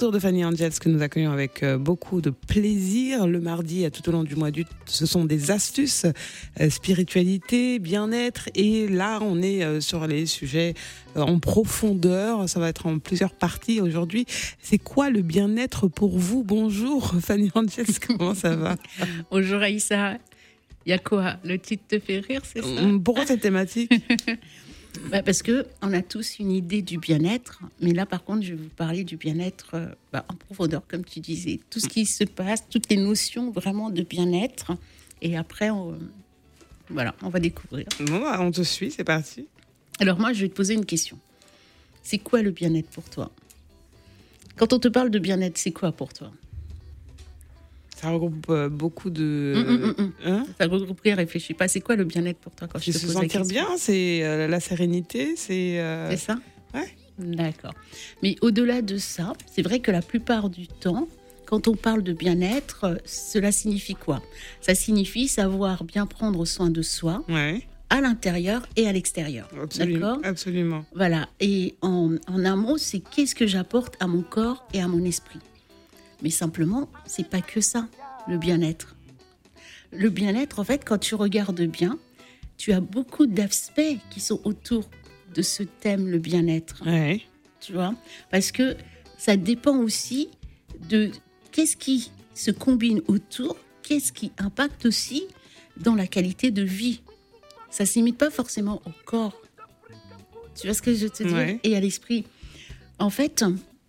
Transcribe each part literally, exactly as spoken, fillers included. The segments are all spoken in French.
retour de Fanny Angels que nous accueillons avec beaucoup de plaisir. Le mardi, tout au long du mois d'août, ce sont des astuces, euh, spiritualité, bien-être. Et là, on est euh, sur les sujets euh, en profondeur. Ça va être en plusieurs parties aujourd'hui. C'est quoi le bien-être pour vous? Bonjour Fanny Angels, comment ça va? Bonjour Aïssa. Il y a quoi? Le titre te fait rire, c'est ça? Pourquoi cette thématique? Bah parce qu'on a tous une idée du bien-être, mais là par contre je vais vous parler du bien-être euh, bah, en profondeur, comme tu disais, tout ce qui se passe, toutes les notions vraiment de bien-être, et après on, euh, voilà, on va découvrir. Bon, on te suit, c'est parti. Alors moi je vais te poser une question, c'est quoi le bien-être pour toi? Quand on te parle de bien-être, c'est quoi pour toi? Ça regroupe euh, beaucoup de... Hum, hum, hum. Hein Ça regroupe rien, réfléchis pas, c'est quoi le bien-être pour toi quand je te se pose la sentir question? bien, c'est euh, la sérénité, c'est... euh, C'est ça? Ouais. D'accord. Mais au-delà de ça, c'est vrai que la plupart du temps, quand on parle de bien-être, cela signifie quoi? Ça signifie savoir bien prendre soin de soi, Ouais. à l'intérieur et à l'extérieur. Absolument, D'accord? absolument. Voilà. Et en, en un mot, c'est qu'est-ce que j'apporte à mon corps et à mon esprit. Mais simplement, c'est pas que ça, le bien-être. Le bien-être, en fait, quand tu regardes bien, tu as beaucoup d'aspects qui sont autour de ce thème, le bien-être. Ouais. Tu vois? Parce que ça dépend aussi de qu'est-ce qui se combine autour, qu'est-ce qui impacte aussi dans la qualité de vie. Ça ne s'imite pas forcément au corps. Tu vois ce que je te dis? Ouais. Et à l'esprit. En fait,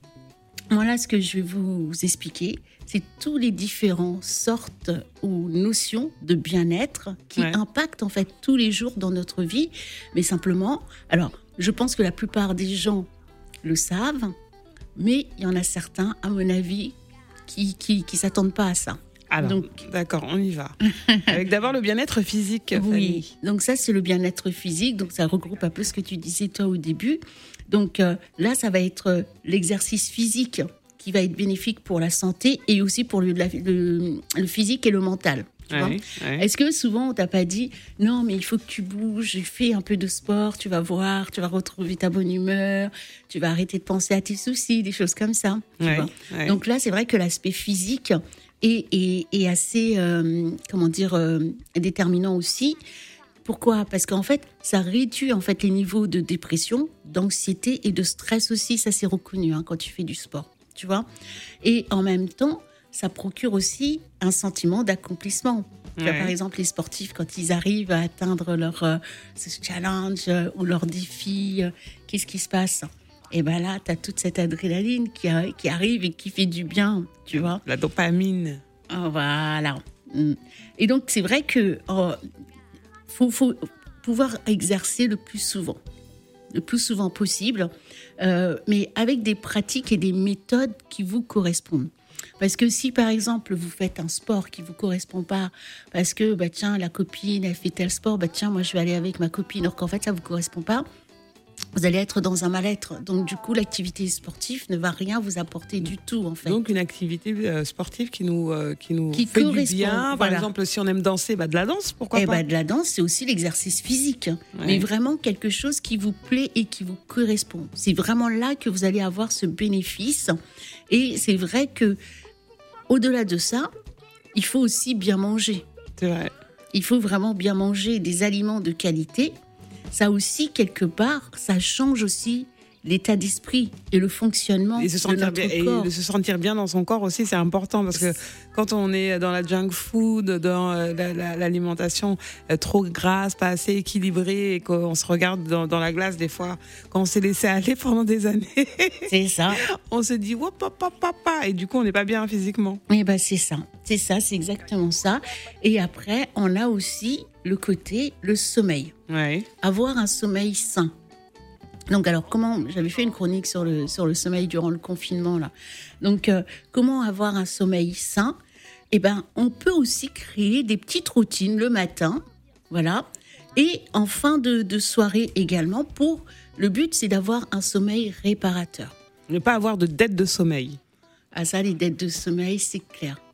voilà ce que je vais vous expliquer. C'est tous les différentes sortes ou notions de bien-être qui Ouais. impactent en fait tous les jours dans notre vie. Mais simplement, alors, je pense que la plupart des gens le savent, mais il y en a certains, à mon avis, qui qui, qui s'attendent pas à ça. Alors, Donc, d'accord, on y va. Avec d'abord le bien-être physique, Fanny. oui, donc ça c'est le bien-être physique, donc ça regroupe un peu ce que tu disais toi au début. Donc euh, là, ça va être euh, l'exercice physique qui va être bénéfique pour la santé et aussi pour le, la- le, le physique et le mental. Tu vois? Ouais, ouais. Est-ce que souvent on t'a pas dit non mais il faut que tu bouges, fais un peu de sport, tu vas voir, tu vas retrouver ta bonne humeur, tu vas arrêter de penser à tes soucis, des choses comme ça. Tu Ouais, vois? ouais. Donc là c'est vrai que l'aspect physique est, est, est assez euh, comment dire euh, déterminant aussi. Pourquoi? Parce qu'en fait ça réduit en fait les niveaux de dépression, d'anxiété et de stress aussi. Ça c'est reconnu hein, quand tu fais du sport. Tu vois? Et en même temps ça procure aussi un sentiment d'accomplissement. Tu vois, Ouais. par exemple, les sportifs, quand ils arrivent à atteindre leur euh, ce challenge euh, ou leur défi, euh, qu'est-ce qui se passe? Et ben là, tu as toute cette adrénaline qui, a- qui arrive et qui fait du bien, tu vois. La dopamine. Ah, voilà. Mm. Et donc, c'est vrai que oh, faut, faut pouvoir exercer le plus souvent, le plus souvent possible, euh, mais avec des pratiques et des méthodes qui vous correspondent. Parce que si, par exemple, vous faites un sport qui ne vous correspond pas, parce que, bah, tiens, la copine, elle fait tel sport, bah, tiens, moi, je vais aller avec ma copine, alors qu'en fait, ça ne vous correspond pas, vous allez être dans un mal-être. Donc, du coup, l'activité sportive ne va rien vous apporter du tout, en fait. Donc une activité euh, sportive qui nous, euh, qui nous Qui fait du correspond, bien. Par voilà. exemple, si on aime danser, bah, de la danse, pourquoi Eh pas? ben, de la danse, c'est aussi l'exercice physique, Ouais. mais vraiment quelque chose qui vous plaît et qui vous correspond. C'est vraiment là que vous allez avoir ce bénéfice. Et c'est vrai que, au-delà de ça, il faut aussi bien manger. C'est vrai. Il faut vraiment bien manger des aliments de qualité. Ça aussi, quelque part, ça change aussi l'état d'esprit et le fonctionnement Et se de sentir notre bien, et corps. de se sentir bien dans son corps aussi, c'est important parce que quand on est dans la junk food, dans euh, la- la- l'alimentation euh, trop grasse, pas assez équilibrée, et qu'on se regarde dans, dans la glace des fois, quand on s'est laissé aller pendant des années, C'est ça. on se dit hop, hop, hop, hop, hop, et du coup on n'est pas bien physiquement. Eh ben c'est ça, c'est ça, c'est exactement ça. Et après, on a aussi le côté, le sommeil. Ouais. Avoir un sommeil sain. Donc alors, comment, j'avais fait une chronique sur le, sur le sommeil durant le confinement, là. Donc, euh, comment avoir un sommeil sain? Eh ben, on peut aussi créer des petites routines le matin, voilà, et en fin de, de soirée également. Pour le but, c'est d'avoir un sommeil réparateur. Ne pas avoir de dette de sommeil. Ah ça, les dettes de sommeil, c'est clair.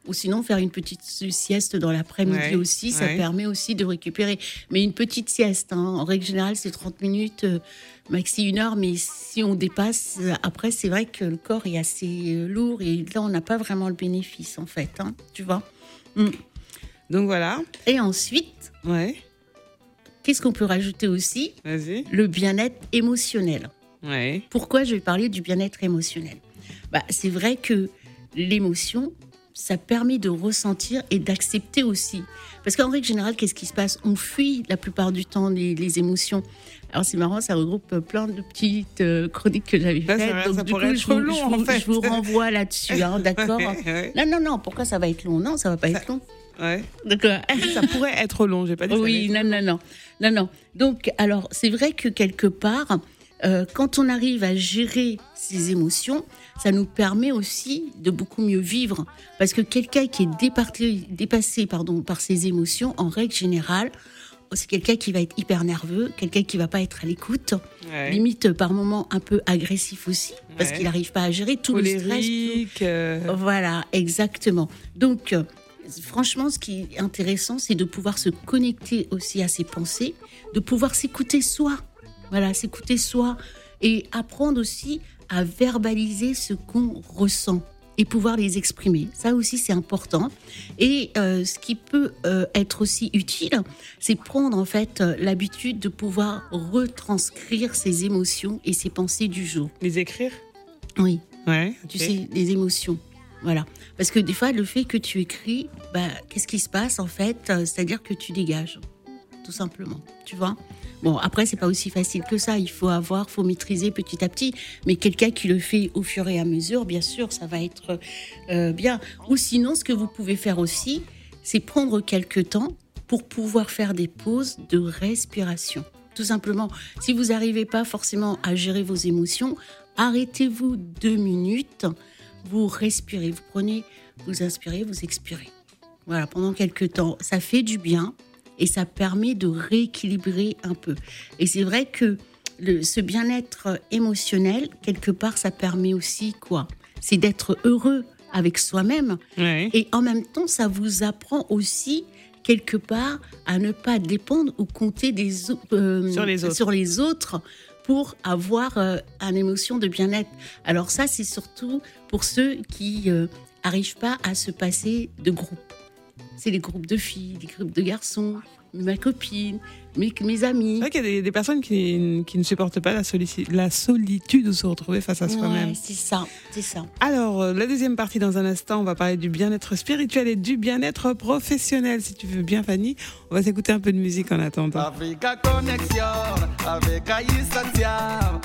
Ou sinon, faire une petite sieste dans l'après-midi ouais, aussi, ça ouais. permet aussi de récupérer. Mais une petite sieste, hein, en règle générale, c'est trente minutes, euh, maxi une heure. Mais si on dépasse, euh, après, c'est vrai que le corps est assez euh, lourd. Et là, on n'a pas vraiment le bénéfice, en fait. Hein, tu vois mm. Donc voilà. Et ensuite, Ouais. qu'est-ce qu'on peut rajouter aussi ? Vas-y. Le bien-être émotionnel. Ouais. Pourquoi je vais parler du bien-être émotionnel ? Bah, c'est vrai que l'émotion, ça permet de ressentir et d'accepter aussi. Parce qu'en règle générale, qu'est-ce qui se passe ? On fuit la plupart du temps les, les émotions. Alors c'est marrant, ça regroupe plein de petites euh, chroniques que j'avais Là, faites. ça, Donc ça du pourrait coup, être je vous, long, je vous- en fait. je vous renvoie là-dessus, hein, d'accord ? ouais. Non, non, non, pourquoi ça va être long ? Non, ça va pas être long. Ouais. D'accord. Ça pourrait être long, j'ai pas dit ça. Oui, non, non, non, non, non. Donc, alors, c'est vrai que quelque part, euh, quand on arrive à gérer ses émotions, ça nous permet aussi de beaucoup mieux vivre. Parce que quelqu'un qui est départé, dépassé pardon, par ses émotions, en règle générale, c'est quelqu'un qui va être hyper nerveux, quelqu'un qui va pas être à l'écoute, Ouais. limite par moments un peu agressif aussi, parce Ouais. qu'il n'arrive pas à gérer tout le stress. tout- Colérique. euh, Voilà, exactement. Donc, euh, franchement, ce qui est intéressant, c'est de pouvoir se connecter aussi à ses pensées, de pouvoir s'écouter soi. Voilà, s'écouter soi et apprendre aussi à verbaliser ce qu'on ressent et pouvoir les exprimer. Ça aussi, c'est important. Et euh, ce qui peut euh, être aussi utile, c'est prendre en fait euh, l'habitude de pouvoir retranscrire ses émotions et ses pensées du jour. Les écrire. Oui. Ouais. Tu ok. sais, les émotions. Voilà. Parce que des fois, le fait que tu écris, bah, qu'est-ce qui se passe en fait ? Euh, C'est-à-dire que tu dégages, tout simplement. Tu vois ? Bon, après, c'est pas aussi facile que ça. Il faut avoir, faut maîtriser petit à petit. Mais quelqu'un qui le fait au fur et à mesure, bien sûr, ça va être euh, bien. Ou sinon, ce que vous pouvez faire aussi, c'est prendre quelques temps pour pouvoir faire des pauses de respiration. Tout simplement, si vous n'arrivez pas forcément à gérer vos émotions, arrêtez-vous deux minutes, vous respirez, vous prenez, vous inspirez, vous expirez. Voilà, pendant quelques temps, ça fait du bien et ça permet de rééquilibrer un peu. Et c'est vrai que le, ce bien-être émotionnel, quelque part, ça permet aussi quoi ? C'est d'être heureux avec soi-même. Ouais. Et en même temps, ça vous apprend aussi quelque part à ne pas dépendre ou compter des, au- euh, Sur les autres. sur les autres pour avoir euh, une émotion de bien-être. Alors ça, c'est surtout pour ceux qui euh, arrivent pas à se passer de groupe. C'est les groupes de filles, les groupes de garçons, ma copine, mes, mes amis. C'est vrai qu'il y a des, des personnes qui, qui ne supportent pas la, solici- la solitude ou se retrouver face à soi-même. Ouais, c'est ça, c'est ça. Alors, euh, la deuxième partie, dans un instant, on va parler du bien-être spirituel et du bien-être professionnel. Si tu veux bien, Fanny, on va s'écouter un peu de musique en attendant. Africa Connexion avec Aïssa Thiam.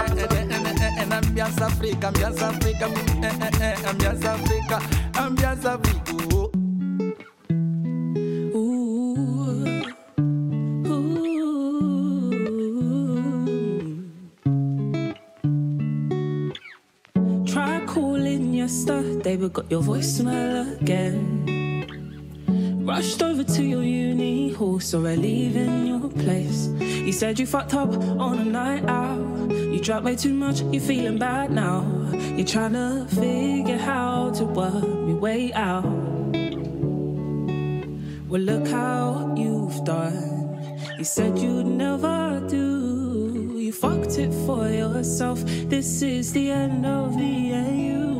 Ambiance Africa, ambiance Africa, ambiance Africa, ambiance Africa. Try calling yesterday, but got your voicemail again. Rushed over to your uni hall, saw her leaving your place. You said you fucked up on a night out. You drank way too much, you're feeling bad now. You're trying to figure how to work me way out. Well, look how you've done. You said you'd never do. You fucked it for yourself. This is the end of the A U.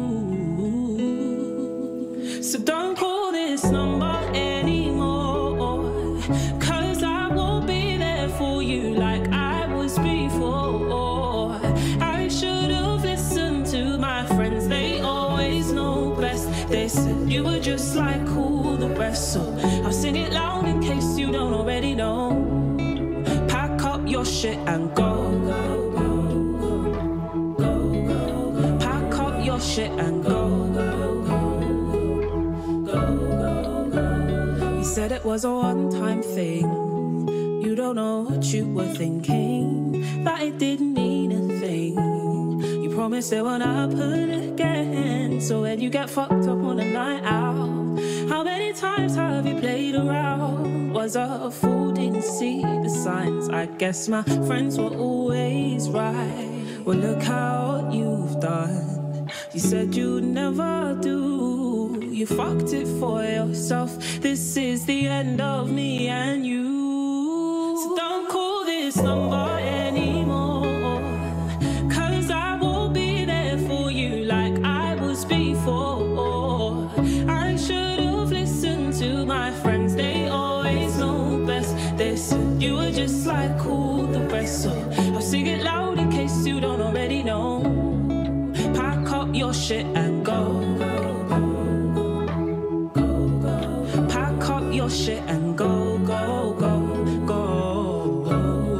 So don't call this number anymore, 'cause I won't be there for you like I was before. I should have listened to my friends, they always know best. They said you were just like all the rest, so I'll sing it loud in case you don't already know. Pack up your shit and go, go, go, go, go, go. Pack up your shit and go, go, go, go, go, go. You said it was a one-time thing. You don't know what you were thinking, that it didn't mean a thing. You promised it won't happen again. So when you get fucked up on a night out, how many times have you played around? Was a fool, didn't see the signs. I guess my friends were always right. Well, look how you've done. You said you'd never do. you fucked it for yourself. This is the end of me and you. So don't call this number anymore, 'cause I will be there for you like I was before. I should have listened to my friends, they always know best. They said you were just like all the rest, so I'll sing it loud in case you don't already know. Pack up your shit and go. Pack up your shit and go, go, go, go.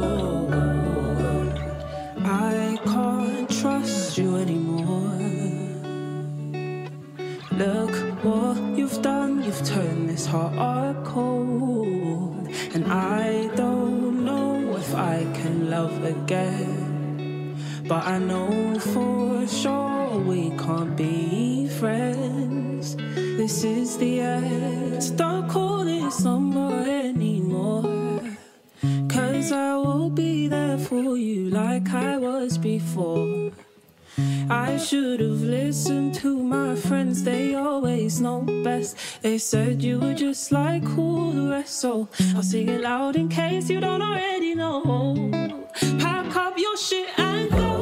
I can't trust you anymore. Look what you've done, you've turned this heart cold. And I don't know if I can love again, but I know for sure we can't be friends. This is the end. So don't call this number anymore, 'cause I will be there for you like I was before. I should have listened to my friends, they always know best. They said you were just like all the rest, so I'll sing it loud in case you don't already know. Pack up your shit and go.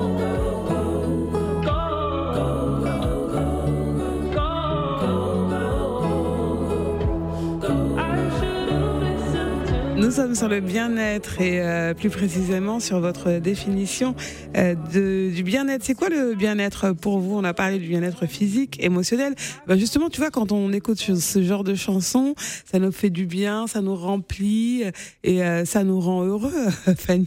Nous sommes sur le bien-être et euh, plus précisément sur votre définition euh, de, du bien-être. C'est quoi le bien-être pour vous? On a parlé du bien-être physique, émotionnel. Ben justement, tu vois, quand on écoute ce genre de chansons, ça nous fait du bien, ça nous remplit et euh, ça nous rend heureux, Fanny.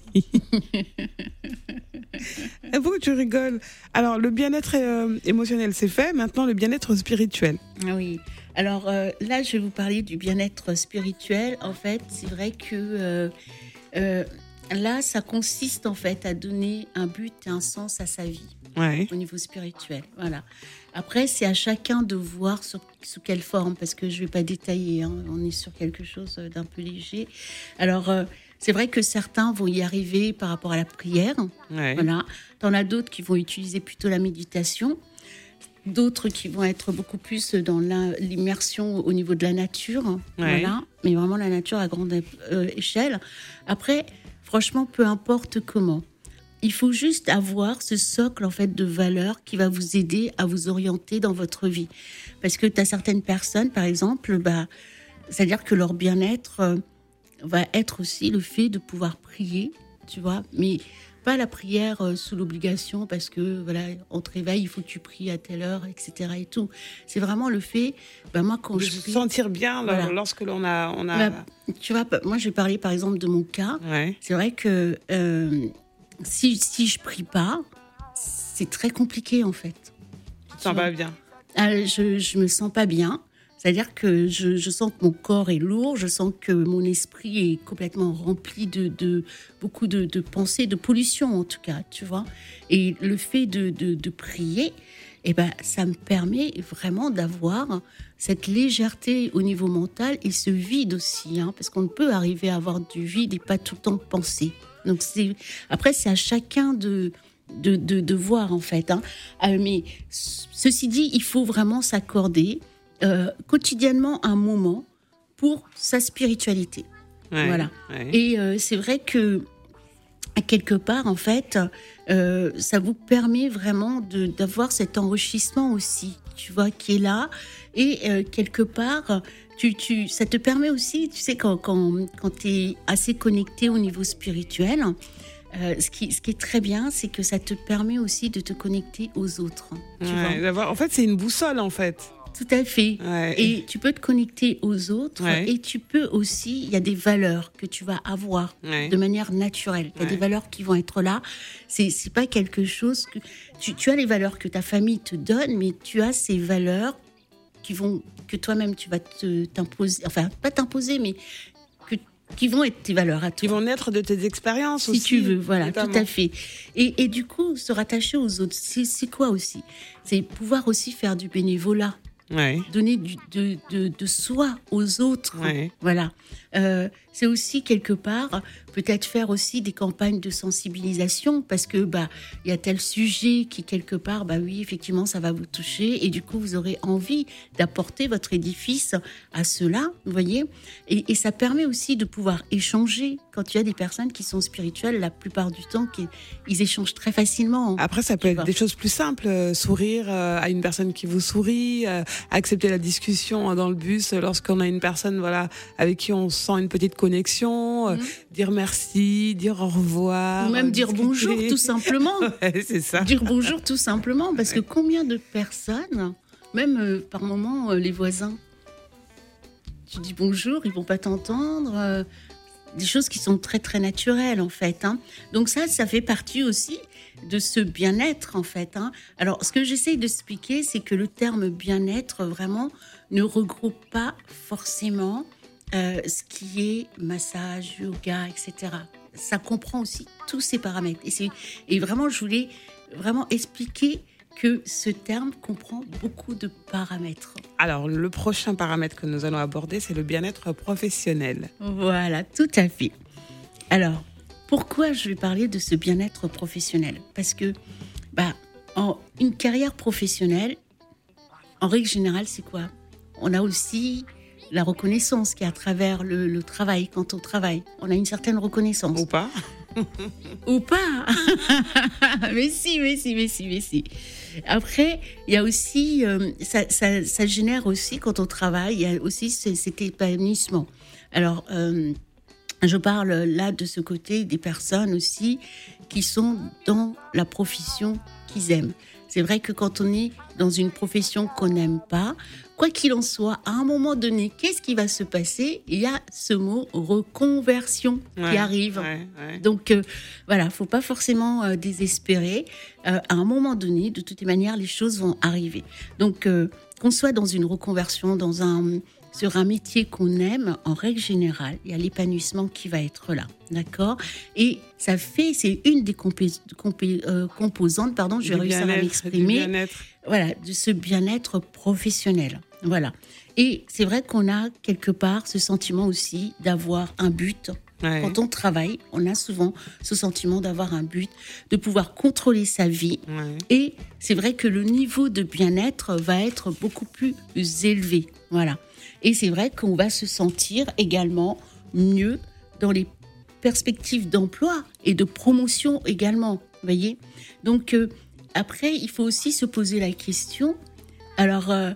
Pourquoi tu rigoles? Alors, le bien-être euh, émotionnel, c'est fait. Maintenant, le bien-être spirituel. Ah oui. Alors euh, là, je vais vous parler du bien-être spirituel. En fait, c'est vrai que euh, euh, là, ça consiste en fait à donner un but et un sens à sa vie, ouais, au niveau spirituel. Voilà. Après, c'est à chacun de voir sur, sous quelle forme, parce que je ne vais pas détailler. Hein, on est sur quelque chose d'un peu léger. Alors, euh, c'est vrai que certains vont y arriver par rapport à la prière. ouais. Voilà. T'en as d'autres qui vont utiliser plutôt la méditation. D'autres qui vont être beaucoup plus dans la, l'immersion au niveau de la nature, ouais. Voilà, mais vraiment la nature à grande euh, échelle. Après, franchement, peu importe comment, il faut juste avoir ce socle en fait de valeurs qui va vous aider à vous orienter dans votre vie. Parce que tu as certaines personnes, par exemple, bah, c'est-à-dire que leur bien-être euh, va être aussi le fait de pouvoir prier, tu vois, mais pas la prière euh, sous l'obligation parce que voilà, on te réveille, il faut que tu pries à telle heure, et cetera et tout. C'est vraiment le fait, bah moi quand de je se prie, sentir bien voilà. lorsque l'on a, on a. Bah, tu vois, moi je vais parler par exemple de mon cas. Ouais. C'est vrai que euh, si si je prie pas, c'est très compliqué en fait. Tu te sens pas bien. Ah, je je me sens pas bien. C'est-à-dire que je, je sens que mon corps est lourd, je sens que mon esprit est complètement rempli de, de beaucoup de, de pensées, de pollution en tout cas, tu vois. Et le fait de, de, de prier, eh ben, ça me permet vraiment d'avoir cette légèreté au niveau mental et ce vide aussi, hein, parce qu'on peut arriver à avoir du vide et pas tout le temps penser. Donc c'est, après, c'est à chacun de... De, de, de voir en fait. Hein. Euh, mais ceci dit, il faut vraiment s'accorder Euh, quotidiennement un moment pour sa spiritualité. Ouais, voilà. Ouais. Et euh, c'est vrai que à quelque part, en fait, euh, ça vous permet vraiment de, d'avoir cet enrichissement aussi, tu vois, qui est là. Et euh, quelque part, tu, tu, ça te permet aussi, tu sais, quand, quand, quand tu es assez connecté au niveau spirituel, Euh, ce, qui, ce qui est très bien, c'est que ça te permet aussi de te connecter aux autres. Tu Ouais, vois. d'avoir, en fait, c'est une boussole, en fait. Tout à fait. Ouais. Et tu peux te connecter aux autres, Ouais. et tu peux aussi, il y a des valeurs que tu vas avoir Ouais. de manière naturelle. Il y a Ouais. des valeurs qui vont être là. C'est, c'est pas quelque chose que... Tu, tu as les valeurs que ta famille te donne, mais tu as ces valeurs qui vont, que toi-même tu vas te, t'imposer, enfin pas t'imposer, mais que, qui vont être tes valeurs à toi. Qui vont naître de tes expériences Si aussi. tu veux, voilà, notamment. tout à fait. Et, et du coup, se rattacher aux autres, c'est, c'est quoi aussi? C'est pouvoir aussi faire du bénévolat. Ouais. donner du, de, de, de soi aux autres. Ouais. Voilà. Euh, c'est aussi quelque part peut-être faire aussi des campagnes de sensibilisation parce que bah il y a tel sujet qui quelque part bah oui effectivement ça va vous toucher et du coup vous aurez envie d'apporter votre édifice à cela, vous voyez, et, et ça permet aussi de pouvoir échanger quand il y a des personnes qui sont spirituelles la plupart du temps qui ils échangent très facilement. Après, ça peut Tu être vois. des choses plus simples, euh, sourire euh, à une personne qui vous sourit, euh, accepter la discussion euh, dans le bus euh, lorsqu'on a une personne voilà avec qui on sent une petite connexion, euh, Mhm. dire merci, dire au revoir, Ou même euh, dire discuter. bonjour tout simplement. Ouais, c'est ça. Dire bonjour tout simplement, parce que combien de personnes, même euh, par moments euh, les voisins, tu dis bonjour, ils vont pas t'entendre, euh, des choses qui sont très très naturelles en fait. Hein. Donc ça, ça fait partie aussi de ce bien-être en fait. Hein. Alors ce que j'essaye d'expliquer, c'est que le terme bien-être vraiment ne regroupe pas forcément euh, ce qui est massage, yoga, et cetera. Ça comprend aussi tous ces paramètres. Et, c'est, et vraiment, je voulais vraiment expliquer que ce terme comprend beaucoup de paramètres. Alors, le prochain paramètre que nous allons aborder, c'est le bien-être professionnel. Voilà, tout à fait. Alors, pourquoi je vais parler de ce bien-être professionnel ? Parce que, bah, en une carrière professionnelle, en règle générale, c'est quoi ? On a aussi la reconnaissance qui est à travers le, le travail, quand on travaille. On a une certaine reconnaissance. Ou pas ? Ou pas. Mais si, mais si, mais si, mais si. Après, il y a aussi, euh, ça, ça, ça génère aussi, quand on travaille, il y a aussi ce- cet épanouissement. Alors, euh, je parle là de ce côté des personnes aussi qui sont dans la profession qu'ils aiment. C'est vrai que quand on est dans une profession qu'on n'aime pas, quoi qu'il en soit, à un moment donné, qu'est-ce qui va se passer ? Il y a ce mot reconversion qui Ouais, arrive. ouais, ouais. Donc euh, voilà, faut pas forcément euh, désespérer. Euh, à un moment donné, de toutes les manières, les choses vont arriver. Donc euh, qu'on soit dans une reconversion, dans un sur un métier qu'on aime, en règle générale, il y a l'épanouissement qui va être là, d'accord ? Et ça fait, c'est une des compé- compé- euh, composantes, pardon, je vais Du réussir à bien-être, du m'exprimer. bien-être. Voilà, de ce bien-être professionnel. Voilà. Et c'est vrai qu'on a quelque part ce sentiment aussi d'avoir un but. Ouais. Quand on travaille, on a souvent ce sentiment d'avoir un but, de pouvoir contrôler sa vie. Ouais. Et c'est vrai que le niveau de bien-être va être beaucoup plus élevé. Voilà. Et c'est vrai qu'on va se sentir également mieux dans les perspectives d'emploi et de promotion également. Vous voyez ? Donc, euh, après, il faut aussi se poser la question. Alors, euh,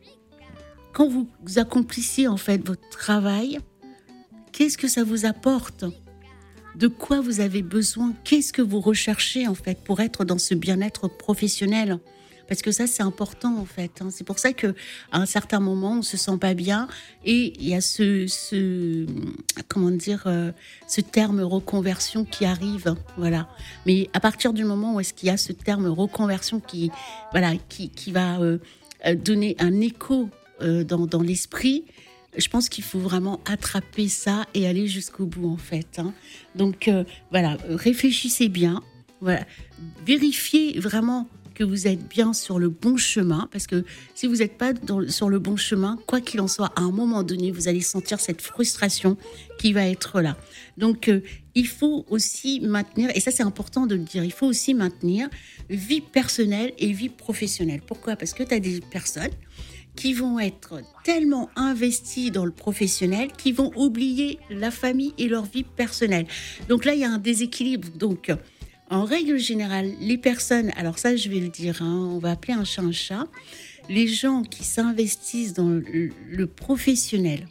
quand vous accomplissez en fait votre travail, qu'est-ce que ça vous apporte ? De quoi vous avez besoin ? Qu'est-ce que vous recherchez en fait pour être dans ce bien-être professionnel ? Parce que ça, c'est important en fait. Hein. C'est pour ça que à un certain moment, on se sent pas bien et il y a ce, ce comment dire, euh, ce terme reconversion qui arrive. Voilà. Mais à partir du moment où est-ce qu'il y a ce terme reconversion qui, voilà, qui, qui va euh, donner un écho euh, dans, dans l'esprit. Je pense qu'il faut vraiment attraper ça et aller jusqu'au bout, en fait. Hein. Donc, euh, voilà, réfléchissez bien. Voilà. Vérifiez vraiment que vous êtes bien sur le bon chemin. Parce que si vous n'êtes pas dans, sur le bon chemin, quoi qu'il en soit, à un moment donné, vous allez sentir cette frustration qui va être là. Donc, euh, il faut aussi maintenir, et ça c'est important de le dire, il faut aussi maintenir vie personnelle et vie professionnelle. Pourquoi ? Parce que tu as des personnes qui vont être tellement investis dans le professionnel qu'ils vont oublier la famille et leur vie personnelle. Donc là, il y a un déséquilibre. Donc, en règle générale, les personnes, alors ça, je vais le dire, hein, on va appeler un chat un chat, les gens qui s'investissent dans le, le professionnel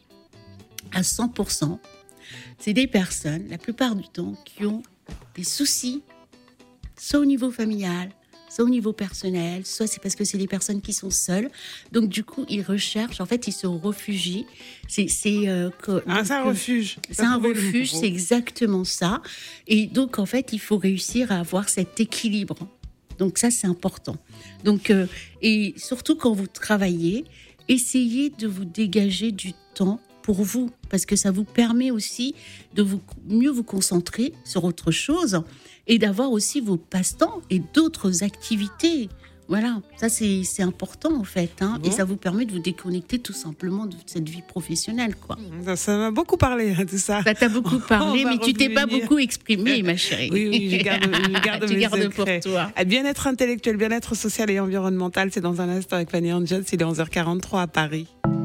à cent pour cent, c'est des personnes, la plupart du temps, qui ont des soucis, soit au niveau familial, soit au niveau personnel, soit c'est parce que c'est des personnes qui sont seules. Donc, du coup, ils recherchent, en fait, ils se réfugient. C'est, c'est, euh, que, Ah, c'est un refuge. C'est un refuge, c'est exactement ça. Et donc, en fait, il faut réussir à avoir cet équilibre. Donc, ça, c'est important. Donc, euh, et surtout quand vous travaillez, essayez de vous dégager du temps pour vous, parce que ça vous permet aussi de vous, mieux vous concentrer sur autre chose et d'avoir aussi vos passe-temps et d'autres activités. Vous Voilà, ça c'est, c'est important en fait, hein, Bon. et ça vous permet de vous déconnecter tout simplement de cette vie professionnelle, quoi. Ça, ça m'a beaucoup parlé, hein, tout ça. Ça t'a beaucoup parlé, On va mais tu t'es pas revenir. beaucoup exprimée, ma chérie. Oui, oui, je garde, je garde tu mes gardes secrets. pour toi. Ah, bien-être intellectuel, bien-être social et environnemental, c'est dans un instant avec Fanny Angels, il est onze heures quarante-trois à Paris.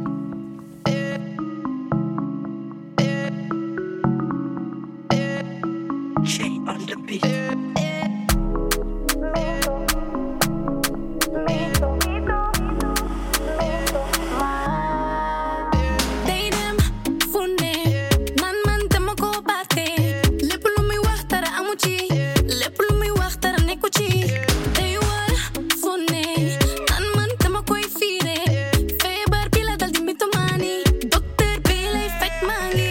day dem fu ne man man dama ko bàtte lépp lu muy wax dara amu ci lépp lu muy wax dara nekku ci day war fu ne man man dama koy fiire feebar bi la dal di mitomaani docteur bi lay faj maa ngi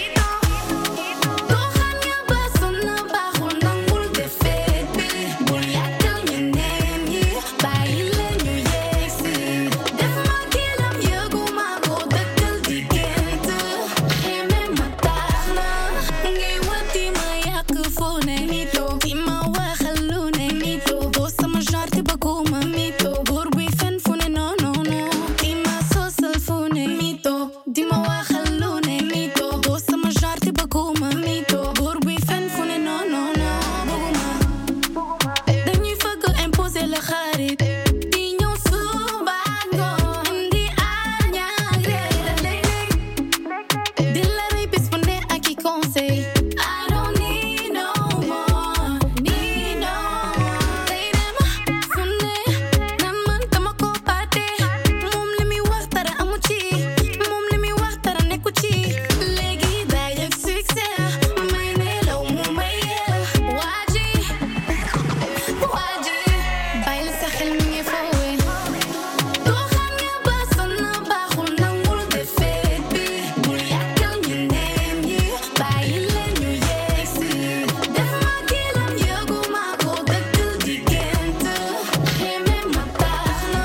doo xam nga ba sonna baaxul nangul defeet bi bul yàkkal ñeneen ñi bàyyi leen ñu yegsi def ma kilam yëguma ko dëkkal di gént xeme ma tax na ngay wati ma yàq fu ne mito di ma waxal lu ne mito doo sama genre te bëgguma mito buur buy fen fu ne non non non di ma sosal fu ne mito di ma waxal lu ne mito doo sama genre te bëgguma mito buur buy fen fu ne non non non bëgguma dañuy fëgg imposer la xarit di ñëw suba ngoon indi añaak reer di la rey bis bu ne ak i conseil I don't need no more need no more day dem fu ne nan man dama ko bàtte moom li muy wax dara amu ci moom li muy wax dara nekku ci léegi daa yëg succès may nelaw mu may yee waa ji waa ji bàyyil sa xel mi ngi foowe doo xam nga ba sonna baaxul nangul defeet bi bul yàkkal ñeneen ñi bàyyi leen ñu yegsi def ma kilam yëguma ko dëkkal di gént xeme ma tax na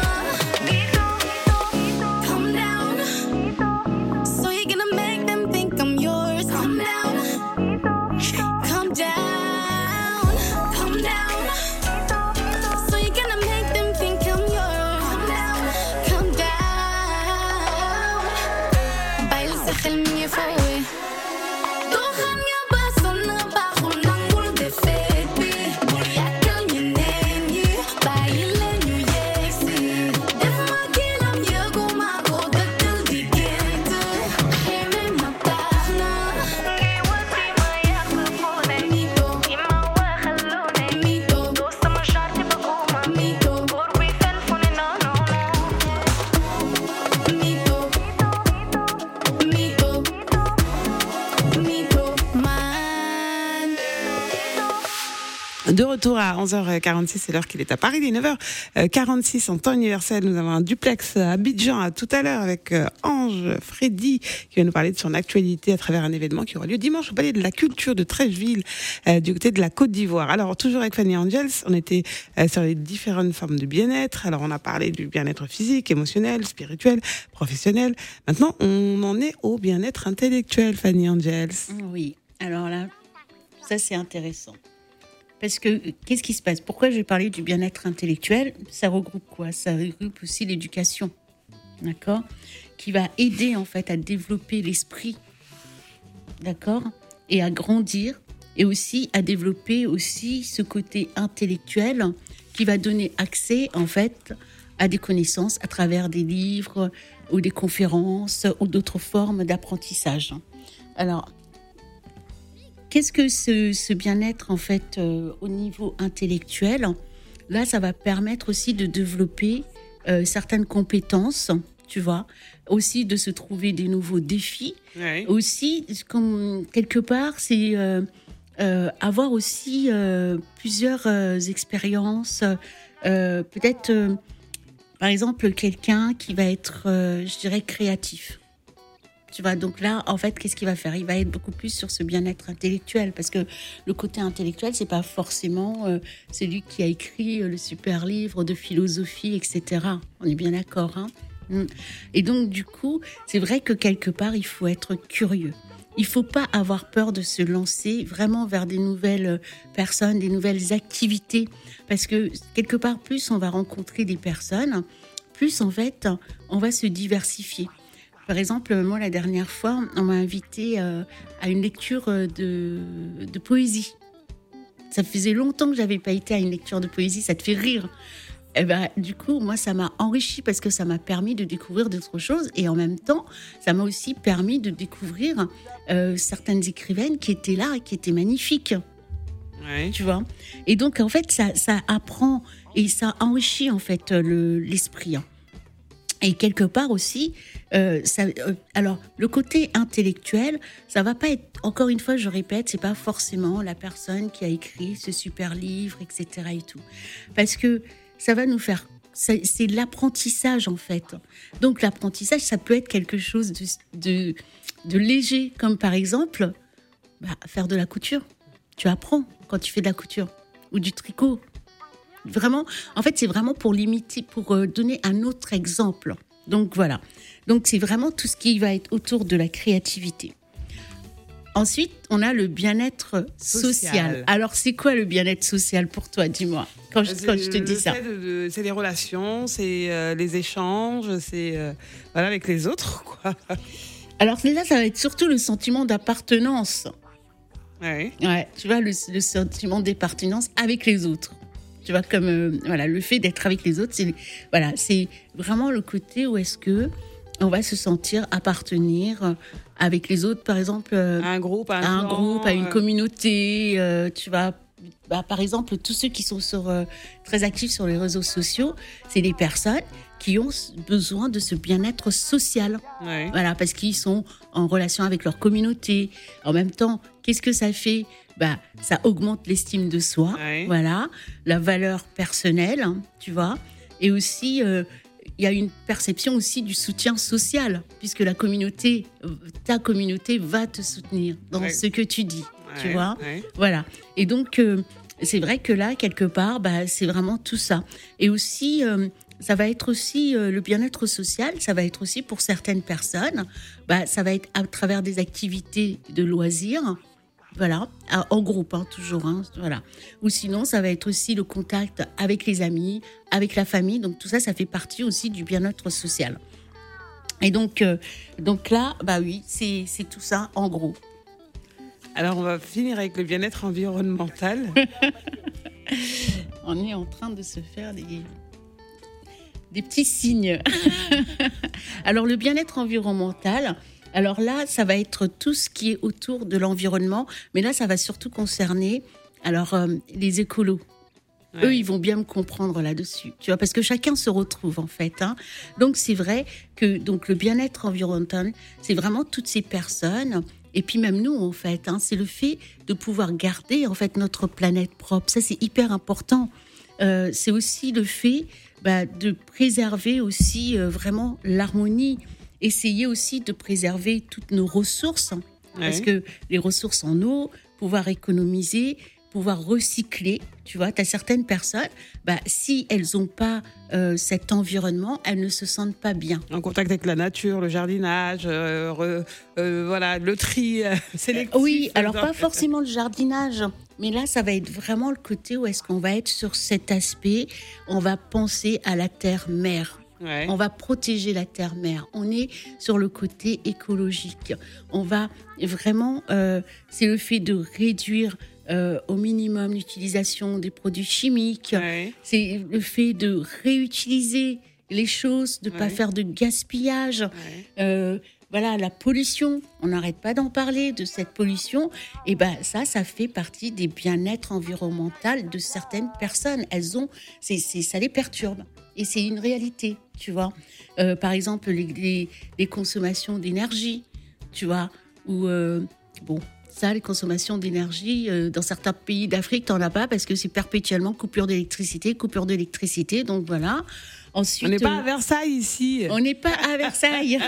calm down so you're gonna make them think I'm yours calm down calm down calm down so you're gonna make them think I'm yours calm down calm down bàyyil sa xel mi ngi foowe doo xam nga ba sonna baaxul nangul defeet bi bul yàkkal ñeneen ñi bàyyi leen ñu yegsi def ma kilam yëguma ko dëkkal di gént xeme ma tax na ngay wati ma yàq fu ne mito di ma waxal lu ne mito doo sama genre te bëgguma mito buur buy fen fu ne non non non mito mito mito man De retour à onze heures quarante-six, c'est l'heure qu'il est à Paris, il est neuf heures quarante-six en temps universel. Nous avons un duplex à Abidjan à tout à l'heure avec euh, Ange Freddy qui va nous parler de son actualité à travers un événement qui aura lieu dimanche au Palais de la Culture de Trècheville euh, du côté de la Côte d'Ivoire. Alors toujours avec Fanny Angels, on était euh, sur les différentes formes de bien-être. Alors on a parlé du bien-être physique, émotionnel, spirituel, professionnel. Maintenant on en est au bien-être intellectuel, Fanny Angels. Oui, alors là, ça c'est intéressant. Parce que qu'est-ce qui se passe? Pourquoi je vais parler du bien-être intellectuel? Ça regroupe quoi? Ça regroupe aussi l'éducation, d'accord? Qui va aider en fait à développer l'esprit, d'accord? Et à grandir, et aussi à développer aussi ce côté intellectuel qui va donner accès en fait à des connaissances à travers des livres ou des conférences ou d'autres formes d'apprentissage. Alors, qu'est-ce que ce, ce bien-être en fait euh, au niveau intellectuel? Là, ça va permettre aussi de développer euh, certaines compétences, tu vois, aussi de se trouver des nouveaux défis. Ouais. Aussi, comme quelque part, c'est euh, euh, avoir aussi euh, plusieurs euh, expériences. Euh, peut-être, euh, par exemple, quelqu'un qui va être, euh, je dirais, créatif. Tu vois, donc là, en fait, qu'est-ce qu'il va faire? Il va être beaucoup plus sur ce bien-être intellectuel, parce que le côté intellectuel, c'est pas forcément euh, celui qui a écrit euh, le super livre de philosophie, et cetera. On est bien d'accord, hein? Mm. Et donc, du coup, c'est vrai que quelque part, il faut être curieux. Il ne faut pas avoir peur de se lancer vraiment vers des nouvelles personnes, des nouvelles activités. Parce que quelque part, plus on va rencontrer des personnes, plus en fait, on va se diversifier. Par exemple, moi, la dernière fois, on m'a invité euh, à une lecture de, de poésie. Ça faisait longtemps que je n'avais pas été à une lecture de poésie, ça te fait rire. Et ben, du coup, moi, ça m'a enrichi parce que ça m'a permis de découvrir d'autres choses. Et en même temps, ça m'a aussi permis de découvrir euh, certaines écrivaines qui étaient là et qui étaient magnifiques. Ouais. Tu vois ? Et donc, en fait, ça, ça apprend et ça enrichit, en fait, le, l'esprit. Et quelque part aussi, euh, ça, euh, alors le côté intellectuel, ça va pas être, encore une fois, je répète, c'est pas forcément la personne qui a écrit ce super livre, et cetera et tout, parce que ça va nous faire, c'est, c'est de l'apprentissage en fait. Donc l'apprentissage, ça peut être quelque chose de, de, de léger, comme par exemple, bah, faire de la couture. Tu apprends quand tu fais de la couture ou du tricot. Vraiment, en fait, c'est vraiment pour limiter, pour euh, donner un autre exemple. Donc voilà. Donc c'est vraiment tout ce qui va être autour de la créativité. Ensuite, on a le bien-être social. Social. Alors, c'est quoi le bien-être social pour toi ? Dis-moi, quand je, quand je te le dis ça. fait de- de- c'est les relations, c'est euh, les échanges, c'est euh, voilà, avec les autres, quoi. Alors là, ça va être surtout le sentiment d'appartenance. Ouais. Ouais, tu vois, le, le sentiment d'appartenance avec les autres. Tu vois, comme euh, voilà, le fait d'être avec les autres, c'est voilà, c'est vraiment le côté où est-ce que on va se sentir appartenir avec les autres, par exemple, euh, Un groupe, un, à un clan, groupe, à une euh, communauté. euh, tu vois, bah, par exemple, tous ceux qui sont sur, euh, très actifs sur les réseaux sociaux, c'est des personnes qui ont s- besoin de ce bien-être social. Ouais. Voilà, parce qu'ils sont en relation avec leur communauté. En même temps, qu'est-ce que ça fait ? Bah, ça augmente l'estime de soi, Ouais. voilà, la valeur personnelle, hein, tu vois. Et aussi, euh, il y a une perception aussi du soutien social, puisque la communauté, euh, ta communauté va te soutenir dans Ouais. ce que tu dis, tu Ouais, vois. ouais. Voilà. Et donc, euh, c'est vrai que là, quelque part, bah, c'est vraiment tout ça. Et aussi, euh, ça va être aussi euh, le bien-être social, ça va être aussi pour certaines personnes, bah, ça va être à travers des activités de loisirs, voilà, à- en groupe, hein, toujours, hein, voilà. Ou sinon, ça va être aussi le contact avec les amis, avec la famille. Donc tout ça, ça fait partie aussi du bien-être social. Et donc, euh, donc là, bah oui, c'est c'est tout ça en gros. Alors, on va finir avec le bien-être environnemental. On est en train de se faire des, des petits signes. Alors, le bien-être environnemental, alors là, ça va être tout ce qui est autour de l'environnement, mais là, ça va surtout concerner alors, euh, les écolos. Ouais. Eux, ils vont bien me comprendre là-dessus, tu vois, parce que chacun se retrouve en fait. Hein. Donc, c'est vrai que donc, le bien-être environnemental, c'est vraiment toutes ces personnes, et puis même nous en fait, hein, c'est le fait de pouvoir garder en fait notre planète propre. Ça, c'est hyper important. Euh, c'est aussi le fait bah, de préserver aussi euh, vraiment l'harmonie, essayer aussi de préserver toutes nos ressources, hein, parce Ouais. que les ressources en eau, pouvoir économiser, pouvoir recycler, tu vois, tu as certaines personnes, bah, si elles n'ont pas euh, cet environnement, elles ne se sentent pas bien. En contact avec la nature, le jardinage, euh, re- euh, voilà, le tri euh, sélectif. Oui, alors euh, pas forcément le jardinage, mais là, ça va être vraiment le côté où est-ce qu'on va être sur cet aspect, on va penser à la terre-mère. Ouais. On va protéger la terre-mère. On est sur le côté écologique. On va vraiment, euh, c'est le fait de réduire euh, au minimum l'utilisation des produits chimiques. Ouais. C'est le fait de réutiliser les choses, de ne pas Ouais. faire de gaspillage. Ouais. Euh, voilà, la pollution, on n'arrête pas d'en parler, de cette pollution. Et ben ça, ça fait partie des bien-être environnementaux de certaines personnes. Elles ont, c'est, c'est, ça les perturbe. Et c'est une réalité, tu vois. Euh, par exemple, les, les, les consommations d'énergie, tu vois. Ou, euh, bon, ça, les consommations d'énergie, euh, dans certains pays d'Afrique, t'en as pas parce que c'est perpétuellement coupure d'électricité, coupure d'électricité. Donc voilà. Ensuite, On n'est pas euh, à Versailles ici. on n'est pas à Versailles.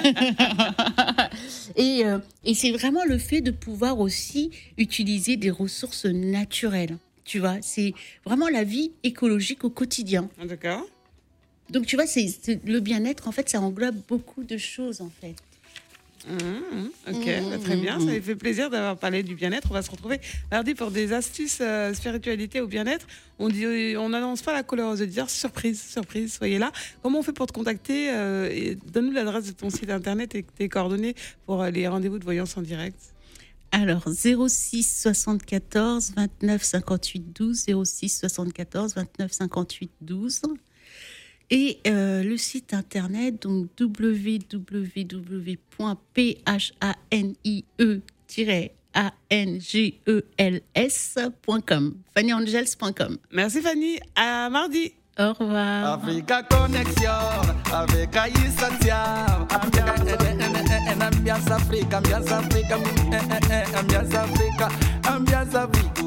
et euh, et c'est vraiment le fait de pouvoir aussi utiliser des ressources naturelles. Tu vois, c'est vraiment la vie écologique au quotidien. D'accord. Donc, tu vois, c'est, c'est- le bien-être, en fait, ça englobe beaucoup de choses, en fait. Mmh, ok, Mmh, bah, très mmh, bien. mmh. Ça m'a fait plaisir d'avoir parlé du bien-être. On va se retrouver mardi pour des astuces euh, spiritualité au bien-être. On dit, on n'annonce pas la couleur aux auditeurs. Surprise, surprise, soyez là. Comment on fait pour te contacter euh, et donne-nous l'adresse de ton site internet et tes coordonnées pour euh, les rendez-vous de voyance en direct. Alors, zéro six soixante-quatorze vingt-neuf cinquante-huit douze, zéro six soixante-quatorze vingt-neuf cinquante-huit douze. Et euh, le site internet, donc w w w point p h a n i e tiret a n g e l s point com, fanny angels point com. Merci Fanny, à mardi. Au revoir. Africa Connexion avec Aïssa Thiam. Ambiance Africa, ambiance Africa, ambiance Africa, ambiance Africa.